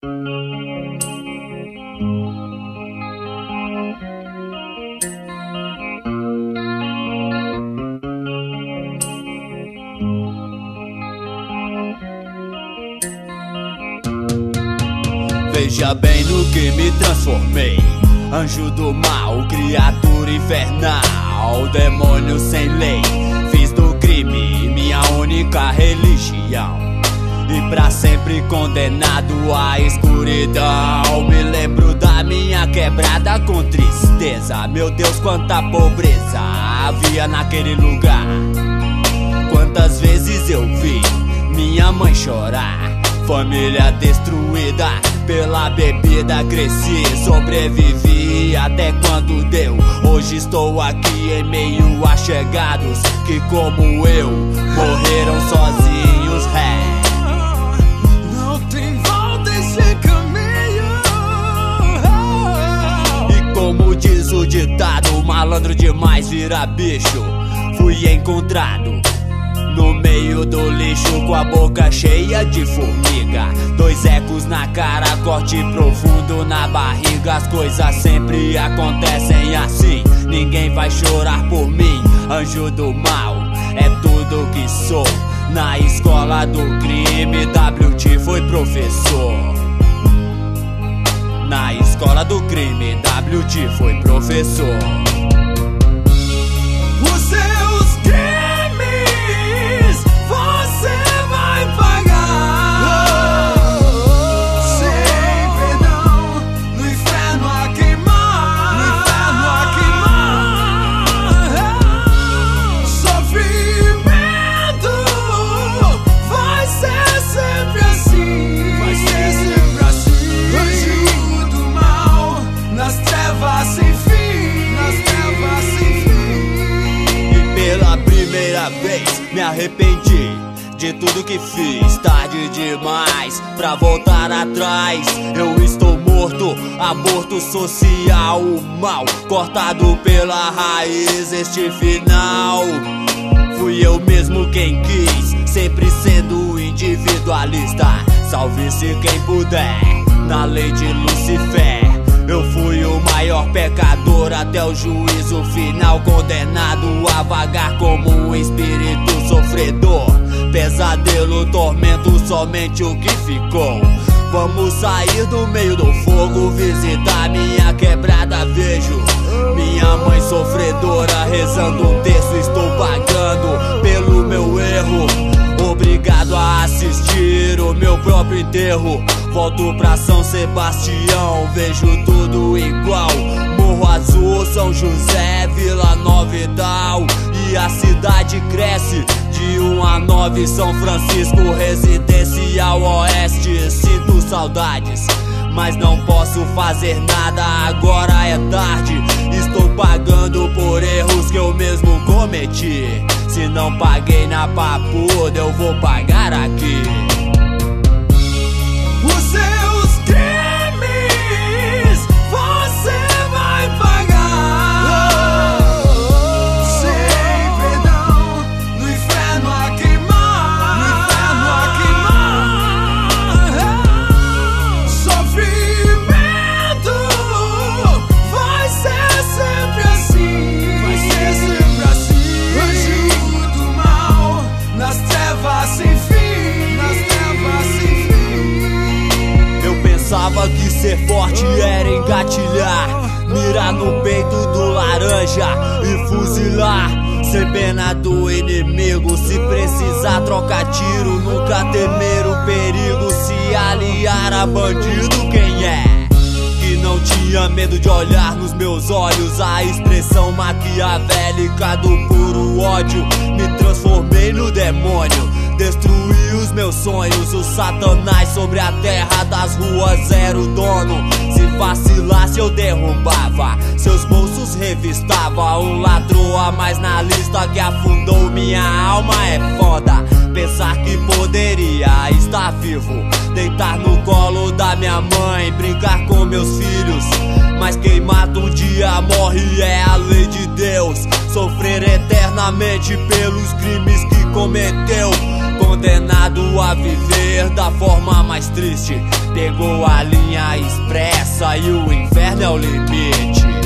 Veja bem no que me transformei: anjo do mal, criatura infernal, demônio sem lei. Fiz do crime minha única religião e pra sempre condenado à escuridão. Me lembro da minha quebrada com tristeza. Meu Deus, quanta pobreza havia naquele lugar. Quantas vezes eu vi minha mãe chorar, família destruída pela bebida. Cresci, sobrevivi até quando deu. Hoje estou aqui em meio a chegados que, como eu, morreram sozinhos. Não tem volta esse caminho. E como diz o ditado, malandro demais vira bicho. Fui encontrado no meio do lixo com a boca cheia de formiga, 2 ecos na cara, corte profundo na barriga. As coisas sempre acontecem assim, ninguém vai chorar por mim. Anjo do mal, é tudo que sou. Na escola do crime, WT foi professor. Na escola do crime, WT foi professor. Os seus crimes você vai pagar, sem perdão, no inferno a queimar, no inferno a queimar. Sofrimento vai ser sempre assim, vai ser sempre assim. Anjo do mal, nas trevas sem fim, nas trevas sem fim. Pela primeira vez me arrependi de tudo que fiz. Tarde demais pra voltar atrás. Eu estou morto, aborto social, o mal cortado pela raiz. Este final fui eu mesmo quem quis, sempre sendo individualista. Salve-se quem puder, na lei de Lucifer. Eu fui o maior pecador até o juízo final, condenado a vagar como um espírito sofredor. Pesadelo, tormento, somente o que ficou. Vamos sair do meio do fogo, visitar minha quebrada. Vejo minha mãe sofredora rezando um terço. Estou pagando pelo meu erro, obrigado a assistir o meu próprio enterro. Volto pra São Sebastião, vejo tudo igual. Morro Azul, São José, Vila Nova e tal. E a cidade cresce de 1 a 9. São Francisco, Residencial Oeste. Sinto saudades, mas não posso fazer nada. Agora é tarde, estou pagando por erros que eu mesmo cometi. Se não paguei na papuda, eu vou pagar aqui. Os seus crimes você vai pagar, sem perdão, no inferno a queimar, no inferno a queimar. Sofrimento vai ser sempre assim, vai ser sempre assim. Anjo do mal, nas trevas sem fim, nas trevas sem fim. Pensava que ser forte era engatilhar, mirar no peito do laranja e fuzilar, sem pena do inimigo. Se precisar trocar tiro, nunca temer o perigo. Se aliar a bandido, quem é que não tinha medo de olhar nos meus olhos? A expressão maquiavélica do puro ódio. Me transformei no demônio, destruí os meus sonhos. O satanás sobre a terra das ruas era o dono. Se vacilasse eu derrubava, seus bolsos revistava. Um ladrão a mais na lista que afundou minha alma. É foda pensar que poderia estar vivo, deitar no colo da minha mãe, brincar com meus filhos. Mas quem mata um dia morre, é a lei de Deus. Sofrer eternamente pelos crimes que cometeu. condenado a viver da forma mais triste. Pegou a linha expressa e o inferno é o limite.